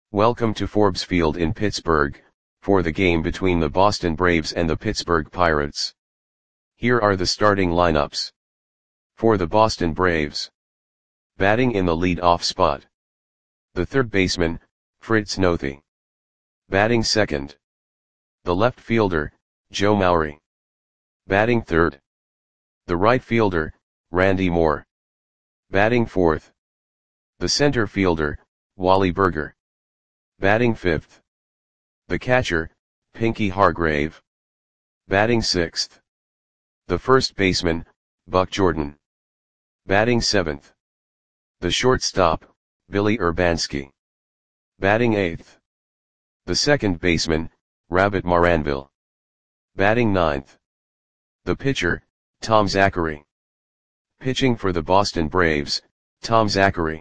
Welcome to Forbes Field in Pittsburgh, for the game between the Boston Braves and the Pittsburgh Pirates. Here are the starting lineups. For the Boston Braves. Batting in the lead-off spot. The third baseman, Fritz Noothe. Batting second. The left fielder, Joe Mauer. Batting third. The right fielder, Randy Moore. Batting fourth. The center fielder, Wally Burger. Batting fifth. The catcher, Pinky Hargrave. Batting sixth. The first baseman, Buck Jordan. Batting seventh. The shortstop, Billy Urbanski. Batting eighth. The second baseman, Rabbit Maranville. Batting ninth. The pitcher, Tom Zachary. Pitching for the Boston Braves, Tom Zachary.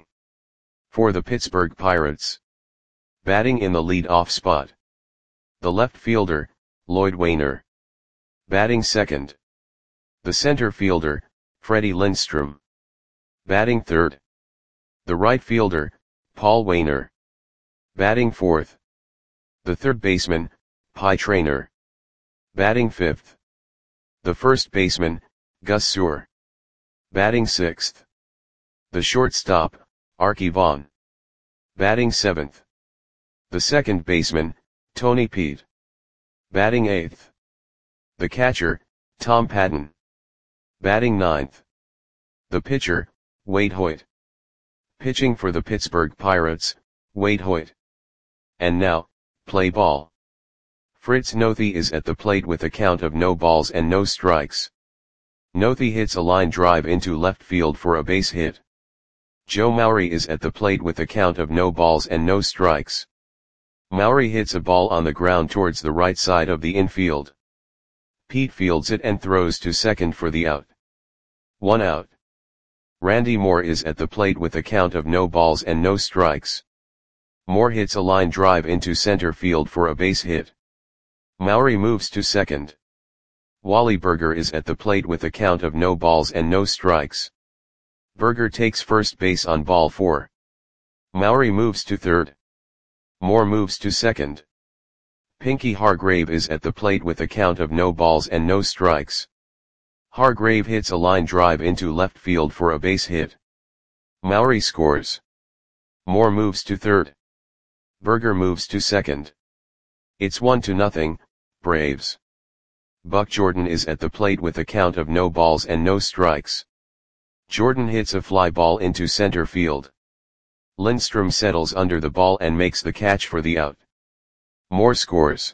For the Pittsburgh Pirates. Batting in the lead-off spot. The left fielder, Lloyd Wainer. Batting second. The center fielder, Freddie Lindstrom. Batting third. The right fielder, Paul Wainer. Batting fourth. The third baseman, Pie Traynor. Batting fifth. The first baseman, Gus Sewell. Batting sixth. The shortstop, Arky Vaughan. Batting seventh. The second baseman, Tony Peete. Batting eighth. The catcher, Tom Patton. Batting ninth. The pitcher, Wade Hoyt. Pitching for the Pittsburgh Pirates, Wade Hoyt. And now, play ball. Fritz Noothe is at the plate with a count of no balls and no strikes. Noothe hits a line drive into left field for a base hit. Joe Mauer is at the plate with a count of no balls and no strikes. Mauer hits a ball on the ground towards the right side of the infield. Peete fields it and throws to second for the out. 1 out. Randy Moore is at the plate with a count of no balls and no strikes. Moore hits a line drive into center field for a base hit. Mauer moves to second. Wally Burger is at the plate with a count of no balls and no strikes. Burger takes first base on ball 4. Mauer moves to third. Moore moves to second. Pinky Hargrave is at the plate with a count of no balls and no strikes. Hargrave hits a line drive into left field for a base hit. Mauer scores. Moore moves to third. Burger moves to second. It's 1-0, Braves. Buck Jordan is at the plate with a count of no balls and no strikes. Jordan hits a fly ball into center field. Lindstrom settles under the ball and makes the catch for the out. Moore scores.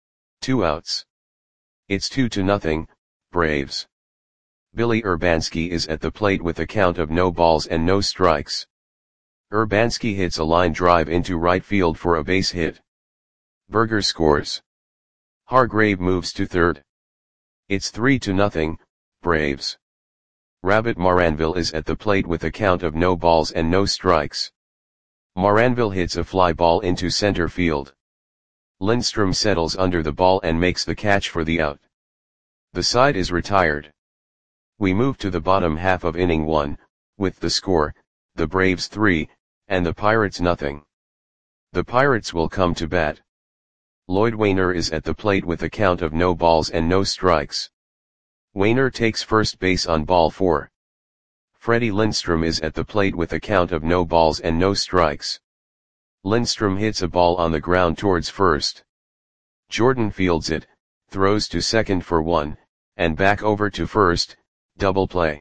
2 outs. It's 2-0, Braves. Billy Urbanski is at the plate with a count of no balls and no strikes. Urbanski hits a line drive into right field for a base hit. Burger scores. Hargrave moves to third. It's 3-0, Braves. Rabbit Maranville is at the plate with a count of no balls and no strikes. Maranville hits a fly ball into center field. Lindstrom settles under the ball and makes the catch for the out. The side is retired. We move to the bottom half of inning 1, with the score, the Braves 3, and the Pirates 0. The Pirates will come to bat. Lloyd Wainer is at the plate with a count of no balls and no strikes. Wainer takes first base on ball 4. Freddie Lindstrom is at the plate with a count of no balls and no strikes. Lindstrom hits a ball on the ground towards first. Jordan fields it, throws to second for 1, and back over to first, double play.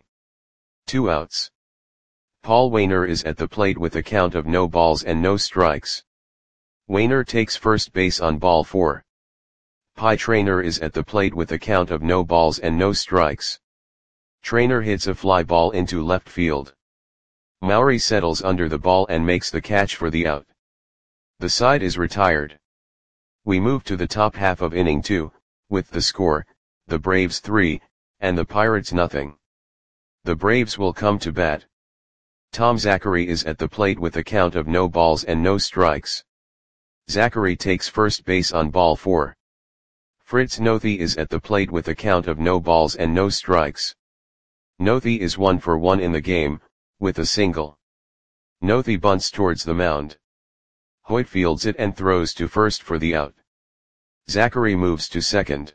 2 outs. Paul Wainer is at the plate with a count of no balls and no strikes. Wainer takes first base on ball 4. Pie Traynor is at the plate with a count of no balls and no strikes. Traynor hits a fly ball into left field. Mauer settles under the ball and makes the catch for the out. The side is retired. We move to the top half of inning 2, with the score, the Braves 3, and the Pirates 0. The Braves will come to bat. Tom Zachary is at the plate with a count of no balls and no strikes. Zachary takes first base on ball 4. Fritz Noothe is at the plate with a count of no balls and no strikes. Noothe is 1 for 1 in the game, with a single. Noothe bunts towards the mound. Hoyt fields it and throws to first for the out. Zachary moves to second.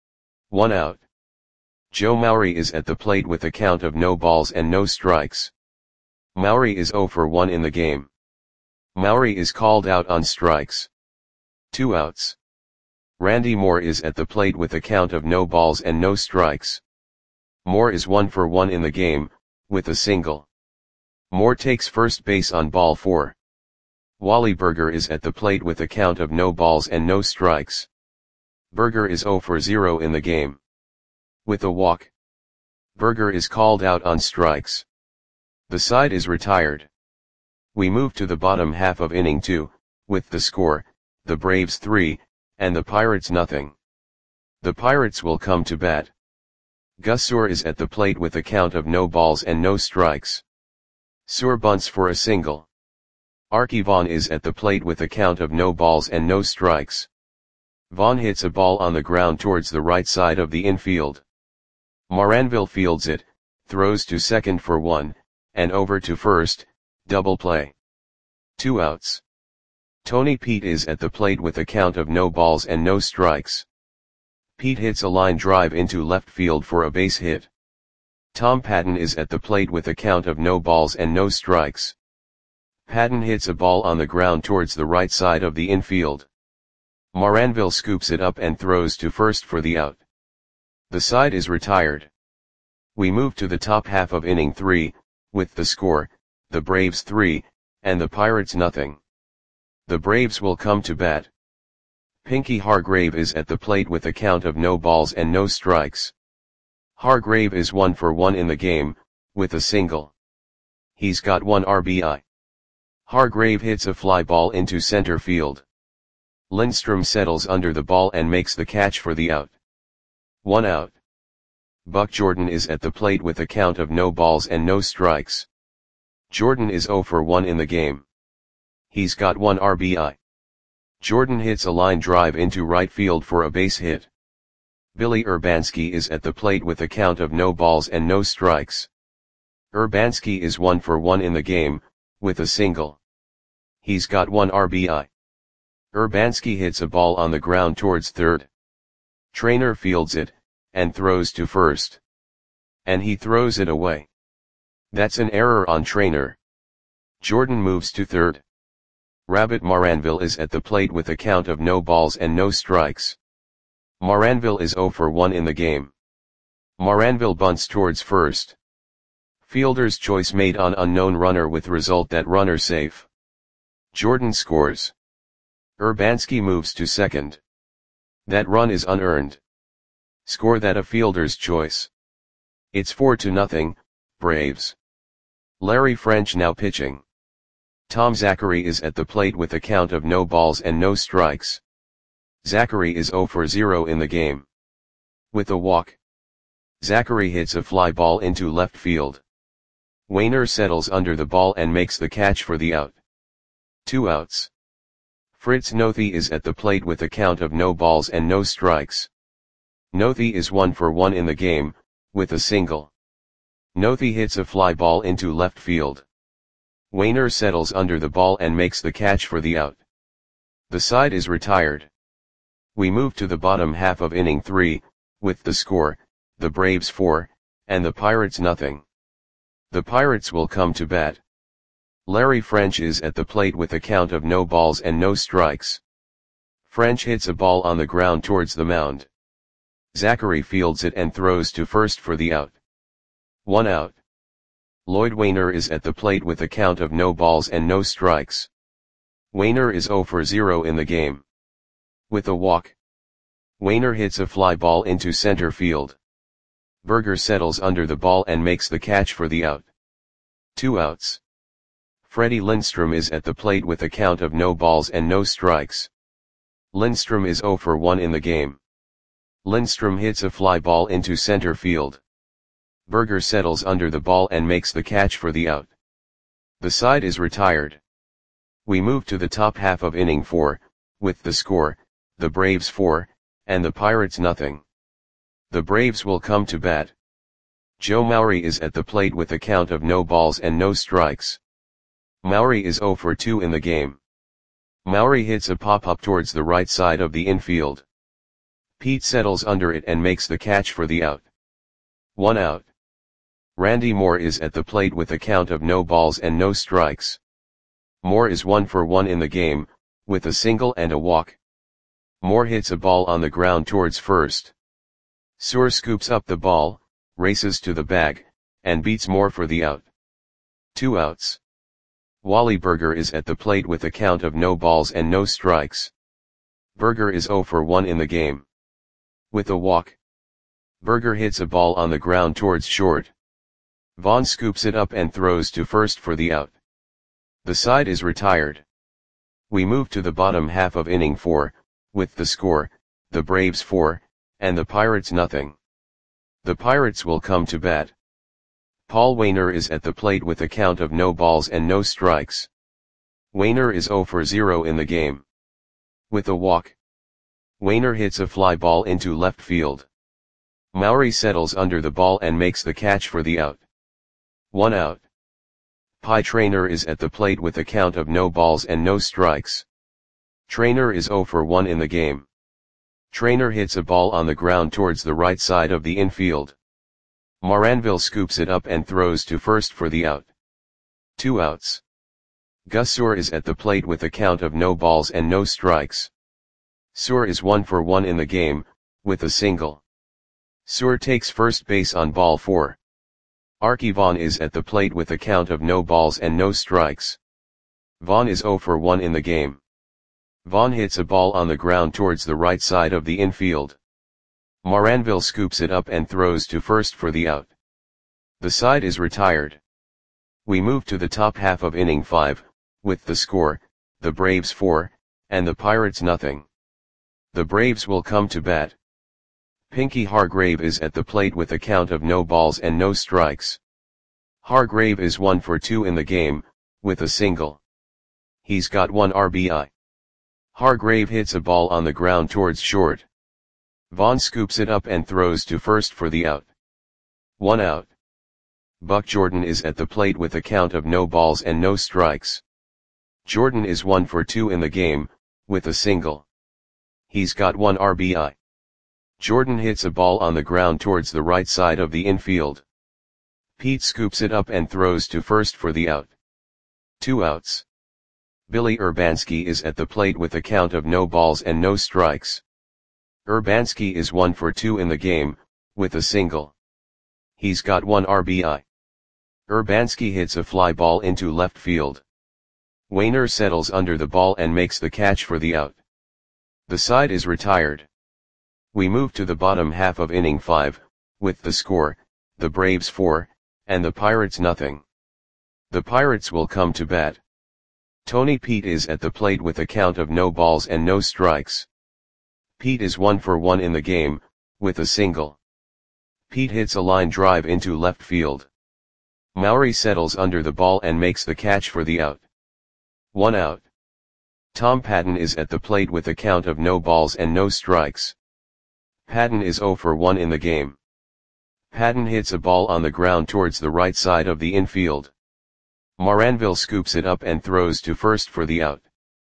1 out. Joe Maury is at the plate with a count of no balls and no strikes. Maury is 0 for 1 in the game. Maury is called out on strikes. 2 outs. Randy Moore is at the plate with a count of no balls and no strikes. Moore is 1 for 1 in the game, with a single. Moore takes first base on ball 4. Wally Burger is at the plate with a count of no balls and no strikes. Burger is 0 for 0 in the game. With a walk. Burger is called out on strikes. The side is retired. We move to the bottom half of inning 2, with the score, the Braves 3, and the Pirates nothing. The Pirates will come to bat. Gus Suhr is at the plate with a count of no balls and no strikes. Suhr bunts for a single. Arky Vaughan is at the plate with a count of no balls and no strikes. Vaughan hits a ball on the ground towards the right side of the infield. Moranville fields it, throws to second for 1, and over to first, double play. 2 outs. Tony Pete is at the plate with a count of no balls and no strikes. Pete hits a line drive into left field for a base hit. Tom Patton is at the plate with a count of no balls and no strikes. Patton hits a ball on the ground towards the right side of the infield. Moranville scoops it up and throws to first for the out. The side is retired. We move to the top half of inning 3, with the score, the Braves 3, and the Pirates nothing. The Braves will come to bat. Pinky Hargrave is at the plate with a count of no balls and no strikes. Hargrave is 1 for 1 in the game, with a single. He's got 1 RBI. Hargrave hits a fly ball into center field. Lindstrom settles under the ball and makes the catch for the out. 1 out. Buck Jordan is at the plate with a count of no balls and no strikes. Jordan is 0 for 1 in the game. He's got 1 RBI. Jordan hits a line drive into right field for a base hit. Billy Urbanski is at the plate with a count of no balls and no strikes. Urbanski is 1 for 1 in the game, with a single. He's got 1 RBI. Urbanski hits a ball on the ground towards third. Trainer fields it, and throws to first. And he throws it away. That's an error on Trainer. Jordan moves to third. Rabbit Moranville is at the plate with a count of no balls and no strikes. Moranville is 0 for 1 in the game. Moranville bunts towards first. Fielder's choice made on unknown runner with result that runner safe. Jordan scores. Urbanski moves to second. That run is unearned. Score that a fielder's choice. It's 4-0, Braves. Larry French now pitching. Tom Zachary is at the plate with a count of no balls and no strikes. Zachary is 0 for 0 in the game. With a walk. Zachary hits a fly ball into left field. Wainer settles under the ball and makes the catch for the out. 2 outs. Fritz Nothi is at the plate with a count of no balls and no strikes. Nothi is 1 for 1 in the game, with a single. Nothi hits a fly ball into left field. Wainer settles under the ball and makes the catch for the out. The side is retired. We move to the bottom half of inning 3, with the score, the Braves 4, and the Pirates nothing. The Pirates will come to bat. Larry French is at the plate with a count of no balls and no strikes. French hits a ball on the ground towards the mound. Zachary fields it and throws to first for the out. 1 out. Lloyd Wainer is at the plate with a count of no balls and no strikes. Wainer is 0 for 0 in the game. With a walk. Wainer hits a fly ball into center field. Burger settles under the ball and makes the catch for the out. 2 outs. Freddie Lindstrom is at the plate with a count of no balls and no strikes. Lindstrom is 0 for 1 in the game. Lindstrom hits a fly ball into center field. Burger settles under the ball and makes the catch for the out. The side is retired. We move to the top half of inning 4, with the score, the Braves 4, and the Pirates nothing. The Braves will come to bat. Joe Maury is at the plate with a count of no balls and no strikes. Maury is 0 for 2 in the game. Maury hits a pop-up towards the right side of the infield. Pete settles under it and makes the catch for the out. 1 out. Randy Moore is at the plate with a count of no balls and no strikes. Moore is 1 for 1 in the game, with a single and a walk. Moore hits a ball on the ground towards first. Suhr scoops up the ball, races to the bag, and beats Moore for the out. 2 outs. Wally Berger is at the plate with a count of no balls and no strikes. Berger is 0 for 1 in the game. With a walk. Berger hits a ball on the ground towards short. Vaughn scoops it up and throws to first for the out. The side is retired. We move to the bottom half of inning 4, with the score, the Braves 4, and the Pirates nothing. The Pirates will come to bat. Paul Waner is at the plate with a count of no balls and no strikes. Waner is 0 for 0 in the game. With a walk. Waner hits a fly ball into left field. Maury settles under the ball and makes the catch for the out. 1 out. Pie Traynor is at the plate with a count of no balls and no strikes. Traynor is 0 for 1 in the game. Traynor hits a ball on the ground towards the right side of the infield. Moranville scoops it up and throws to first for the out. 2 outs. Gus Suhr is at the plate with a count of no balls and no strikes. Suhr is 1 for 1 in the game, with a single. Suhr takes first base on ball 4. Arky Vaughan is at the plate with a count of no balls and no strikes. Vaughan is 0 for 1 in the game. Vaughan hits a ball on the ground towards the right side of the infield. Moranville scoops it up and throws to first for the out. The side is retired. We move to the top half of inning 5, with the score, the Braves 4, and the Pirates nothing. The Braves will come to bat. Pinky Hargrave is at the plate with a count of no balls and no strikes. Hargrave is 1 for 2 in the game, with a single. He's got 1 RBI. Hargrave hits a ball on the ground towards short. Vaughn scoops it up and throws to first for the out. 1 out. Buck Jordan is at the plate with a count of no balls and no strikes. Jordan is 1 for 2 in the game, with a single. He's got 1 RBI. Jordan hits a ball on the ground towards the right side of the infield. Pete scoops it up and throws to first for the out. 2 outs. Billy Urbanski is at the plate with a count of no balls and no strikes. Urbanski is 1 for 2 in the game, with a single. He's got 1 RBI. Urbanski hits a fly ball into left field. Waner settles under the ball and makes the catch for the out. The side is retired. We move to the bottom half of inning 5, with the score, the Braves 4, and the Pirates nothing. The Pirates will come to bat. Tony Pete is at the plate with a count of no balls and no strikes. Pete is 1 for 1 in the game, with a single. Pete hits a line drive into left field. Maury settles under the ball and makes the catch for the out. 1 out. Tom Patton is at the plate with a count of no balls and no strikes. Patton is 0 for 1 in the game. Patton hits a ball on the ground towards the right side of the infield. Moranville scoops it up and throws to first for the out.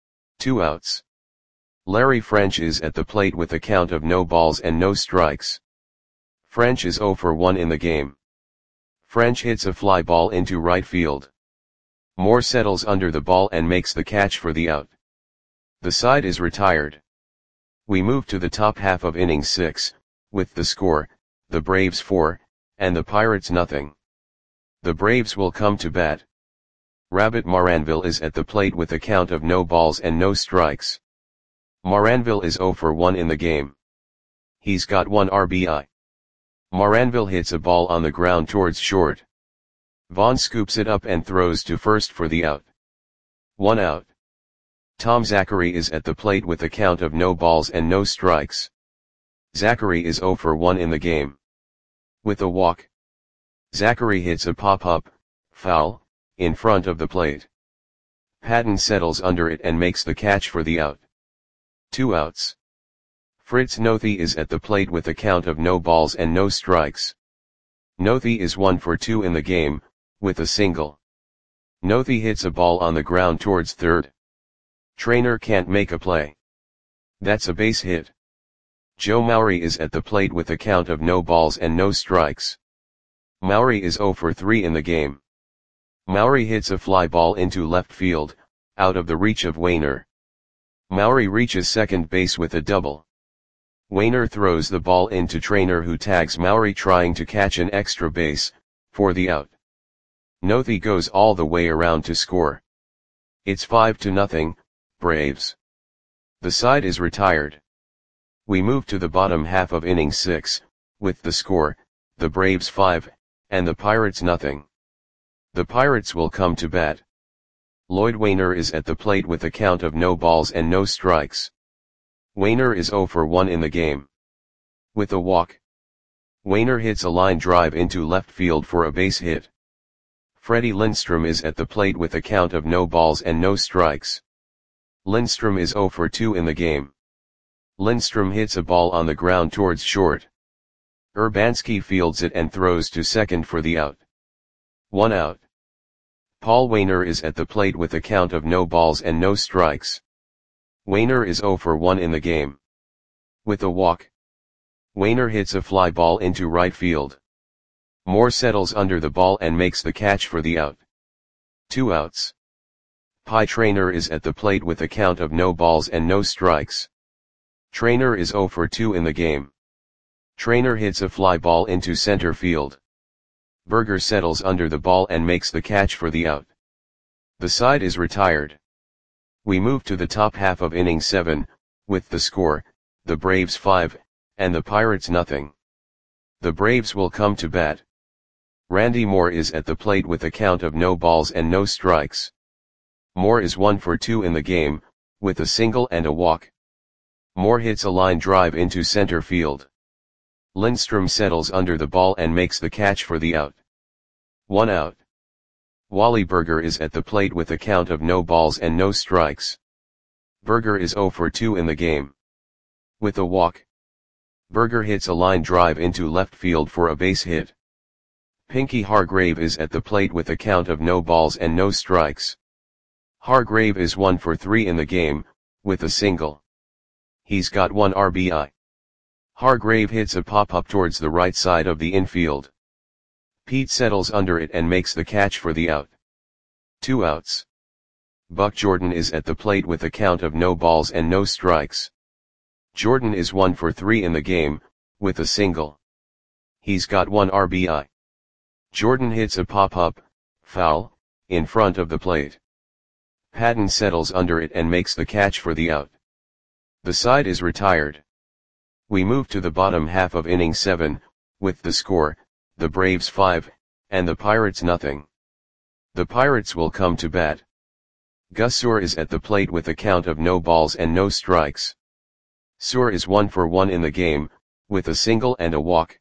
2 outs. Larry French is at the plate with a count of no balls and no strikes. French is 0 for 1 in the game. French hits a fly ball into right field. Moore settles under the ball and makes the catch for the out. The side is retired. We move to the top half of inning 6, with the score, the Braves 4, and the Pirates nothing. The Braves will come to bat. Rabbit Moranville is at the plate with a count of no balls and no strikes. Moranville is 0 for 1 in the game. He's got 1 RBI. Moranville hits a ball on the ground towards short. Vaughn scoops it up and throws to first for the out. 1 out. Tom Zachary is at the plate with a count of no balls and no strikes. Zachary is 0 for 1 in the game. With a walk. Zachary hits a pop-up, foul, in front of the plate. Patton settles under it and makes the catch for the out. 2 outs. Fritz Nothi is at the plate with a count of no balls and no strikes. Nothi is 1 for 2 in the game, with a single. Nothi hits a ball on the ground towards third. Trainer can't make a play. That's a base hit. Joe Maury is at the plate with a count of no balls and no strikes. Maury is 0 for 3 in the game. Maury hits a fly ball into left field, out of the reach of Wainer. Maury reaches second base with a double. Wainer throws the ball into Trainer, who tags Maury trying to catch an extra base, for the out. Nothey goes all the way around to score. It's 5-0, Braves. The side is retired. We move to the bottom half of inning 6, with the score, the Braves 5, and the Pirates nothing. The Pirates will come to bat. Lloyd Wainer is at the plate with a count of no balls and no strikes. Wainer is 0 for 1 in the game. With a walk. Wainer hits a line drive into left field for a base hit. Freddie Lindstrom is at the plate with a count of no balls and no strikes. Lindstrom is 0 for 2 in the game. Lindstrom hits a ball on the ground towards short. Urbanski fields it and throws to second for the out. 1 out. Paul Wainer is at the plate with a count of no balls and no strikes. Wainer is 0 for 1 in the game. With a walk. Wainer hits a fly ball into right field. Moore settles under the ball and makes the catch for the out. 2 outs. Pie Trainer is at the plate with a count of no balls and no strikes. Trainer is 0 for 2 in the game. Trainer hits a fly ball into center field. Berger settles under the ball and makes the catch for the out. The side is retired. We move to the top half of inning 7, with the score, the Braves 5, and the Pirates nothing. The Braves will come to bat. Randy Moore is at the plate with a count of no balls and no strikes. Moore is 1 for 2 in the game, with a single and a walk. Moore hits a line drive into center field. Lindstrom settles under the ball and makes the catch for the out. 1 out. Wally Berger is at the plate with a count of no balls and no strikes. Berger is 0 for 2 in the game. With a walk. Berger hits a line drive into left field for a base hit. Pinky Hargrave is at the plate with a count of no balls and no strikes. Hargrave is 1 for 3 in the game, with a single. He's got 1 RBI. Hargrave hits a pop-up towards the right side of the infield. Pete settles under it and makes the catch for the out. 2 outs. Buck Jordan is at the plate with a count of no balls and no strikes. Jordan is 1 for 3 in the game, with a single. He's got 1 RBI. Jordan hits a pop-up, foul, in front of the plate. Patton settles under it and makes the catch for the out. The side is retired. We move to the bottom half of inning 7, with the score, the Braves 5, and the Pirates nothing. The Pirates will come to bat. Gus Suhr is at the plate with a count of no balls and no strikes. Suhr is 1 for 1 in the game, with a single and a walk.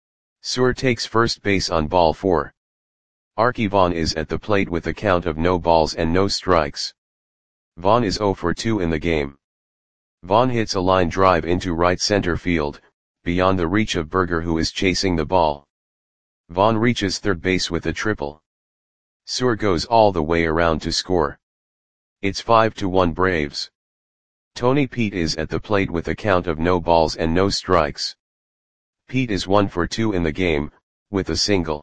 Suhr takes first base on ball 4. Arky Vaughan is at the plate with a count of no balls and no strikes. Vaughan is 0 for 2 in the game. Vaughan hits a line drive into right center field, beyond the reach of Berger, who is chasing the ball. Vaughan reaches third base with a triple. Suhr goes all the way around to score. It's 5-1 Braves. Tony Pete is at the plate with a count of no balls and no strikes. Pete is 1 for 2 in the game, with a single.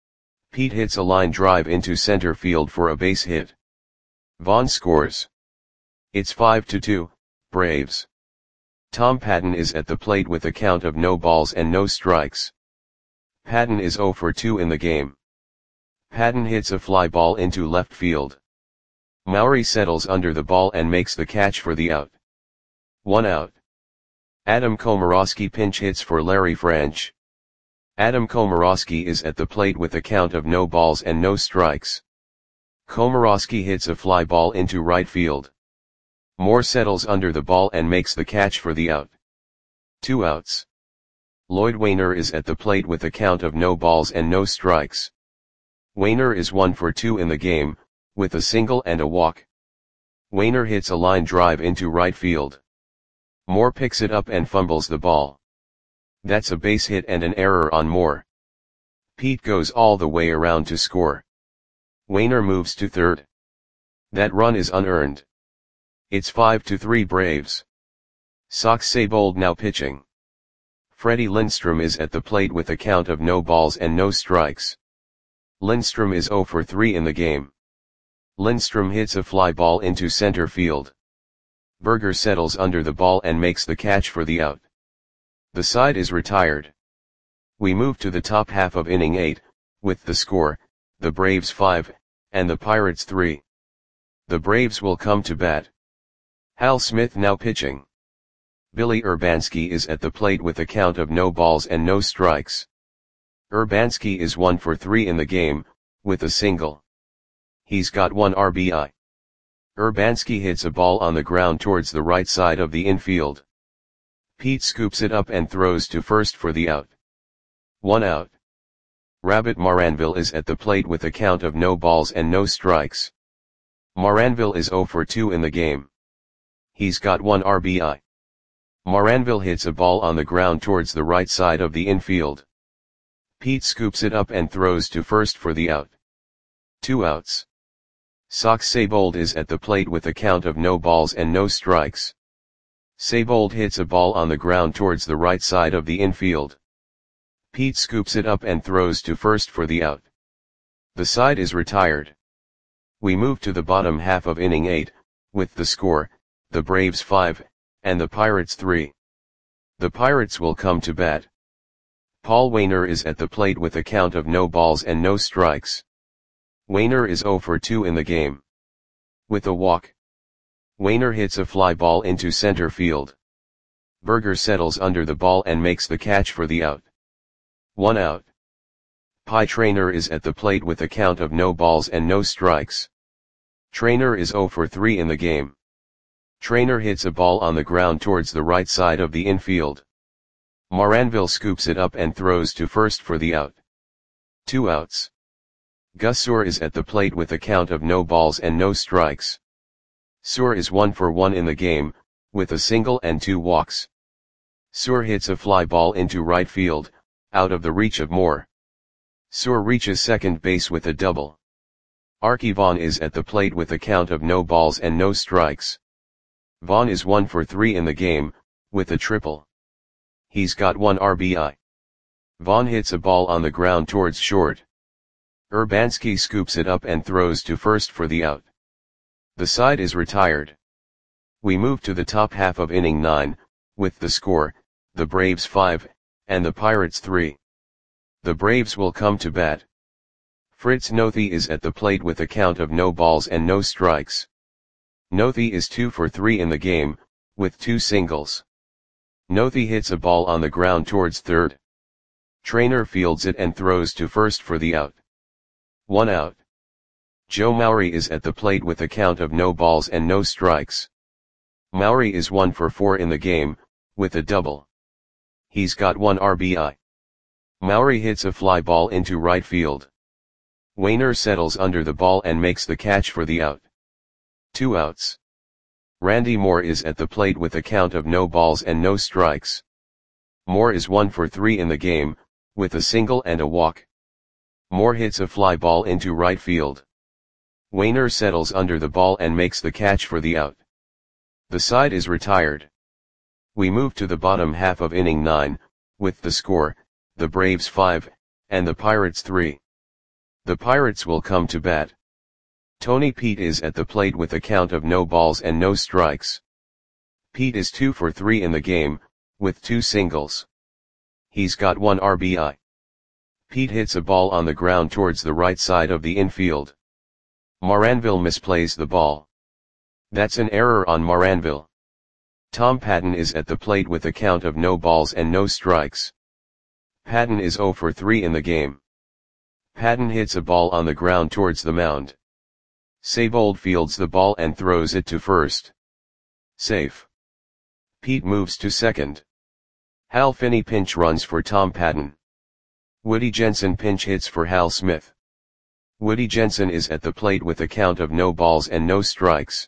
Pete hits a line drive into center field for a base hit. Vaughan scores. It's 5-2, Braves. Tom Patton is at the plate with a count of no balls and no strikes. Patton is 0 for 2 in the game. Patton hits a fly ball into left field. Maury settles under the ball and makes the catch for the out. 1 out. Adam Komorowski pinch hits for Larry Franch. Adam Komorowski is at the plate with a count of no balls and no strikes. Komorowski hits a fly ball into right field. Moore settles under the ball and makes the catch for the out. 2 outs. Lloyd Wainer is at the plate with a count of no balls and no strikes. Wainer is 1 for 2 in the game, with a single and a walk. Wainer hits a line drive into right field. Moore picks it up and fumbles the ball. That's a base hit and an error on Moore. Pete goes all the way around to score. Wainer moves to third. That run is unearned. It's 5-3 Braves. Sox Seibold now pitching. Freddie Lindstrom is at the plate with a count of no balls and no strikes. Lindstrom is 0 for 3 in the game. Lindstrom hits a fly ball into center field. Berger settles under the ball and makes the catch for the out. The side is retired. We move to the top half of inning 8, with the score, the Braves 5, and the Pirates 3. The Braves will come to bat. Hal Smith now pitching. Billy Urbanski is at the plate with a count of no balls and no strikes. Urbanski is 1 for 3 in the game, with a single. He's got 1 RBI. Urbanski hits a ball on the ground towards the right side of the infield. Pete scoops it up and throws to first for the out. 1 out. Rabbit Maranville is at the plate with a count of no balls and no strikes. Maranville is 0 for 2 in the game. He's got 1 RBI. Maranville hits a ball on the ground towards the right side of the infield. Pete scoops it up and throws to first for the out. 2 outs. Sox Seibold is at the plate with a count of no balls and no strikes. Seibold hits a ball on the ground towards the right side of the infield. Pete scoops it up and throws to first for the out. The side is retired. We move to the bottom half of inning 8, with the score, the Braves 5, and the Pirates 3. The Pirates will come to bat. Paul Waner is at the plate with a count of no balls and no strikes. Waner is 0 for 2 in the game. With a walk. Waner hits a fly ball into center field. Berger settles under the ball and makes the catch for the out. 1 out. Pie Traynor is at the plate with a count of no balls and no strikes. Traynor is 0 for 3 in the game. Traynor hits a ball on the ground towards the right side of the infield. Maranville scoops it up and throws to first for the out. 2 outs. Gus Suhr is at the plate with a count of no balls and no strikes. Suhr is 1 for 1 in the game, with a single and 2 walks. Suhr hits a fly ball into right field, out of the reach of Moore. Suhr reaches second base with a double. Arky Vaughan is at the plate with a count of no balls and no strikes. Vaughan is 1 for 3 in the game, with a triple. He's got 1 RBI. Vaughan hits a ball on the ground towards short. Urbanski scoops it up and throws to first for the out. The side is retired. We move to the top half of inning 9, with the score, the Braves 5, and the Pirates 3. The Braves will come to bat. Fritz Nothey is at the plate with a count of no balls and no strikes. Nothey is 2 for 3 in the game, with 2 singles. Nothey hits a ball on the ground towards third. Traynor fields it and throws to first for the out. 1 out. Joe Maury is at the plate with a count of no balls and no strikes. Maury is 1 for 4 in the game, with a double. He's got 1 RBI. Maury hits a fly ball into right field. Waner settles under the ball and makes the catch for the out. 2 outs. Randy Moore is at the plate with a count of no balls and no strikes. Moore is 1 for 3 in the game, with a single and a walk. Moore hits a fly ball into right field. Waner settles under the ball and makes the catch for the out. The side is retired. We move to the bottom half of inning 9, with the score, the Braves 5, and the Pirates 3. The Pirates will come to bat. Tony Pete is at the plate with a count of no balls and no strikes. Pete is 2 for 3 in the game, with 2 singles. He's got 1 RBI. Pete hits a ball on the ground towards the right side of the infield. Maranville misplays the ball. That's an error on Maranville. Tom Patton is at the plate with a count of no balls and no strikes. Patton is 0 for 3 in the game. Patton hits a ball on the ground towards the mound. Seibold fields the ball and throws it to first. Safe. Pete moves to second. Hal Finney pinch runs for Tom Patton. Woody Jensen pinch hits for Hal Smith. Woody Jensen is at the plate with a count of no balls and no strikes.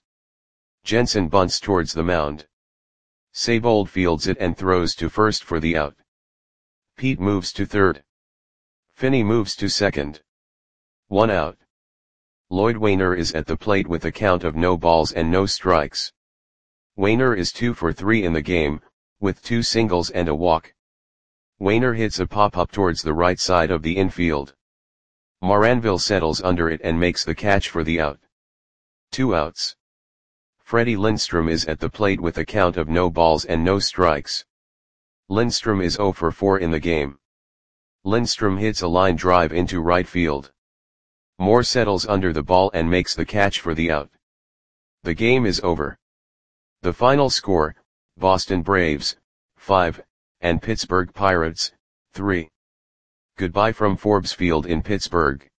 Jensen bunts towards the mound. Seibold fields it and throws to first for the out. Pete moves to third. Finney moves to second. 1 out. Lloyd Waner is at the plate with a count of no balls and no strikes. Wainer is 2 for 3 in the game, with 2 singles and a walk. Wainer hits a pop-up towards the right side of the infield. Moranville settles under it and makes the catch for the out. 2 outs. Freddie Lindstrom is at the plate with a count of no balls and no strikes. Lindstrom is 0 for 4 in the game. Lindstrom hits a line drive into right field. Moore settles under the ball and makes the catch for the out. The game is over. The final score, Boston Braves, 5, and Pittsburgh Pirates, 3. Goodbye from Forbes Field in Pittsburgh.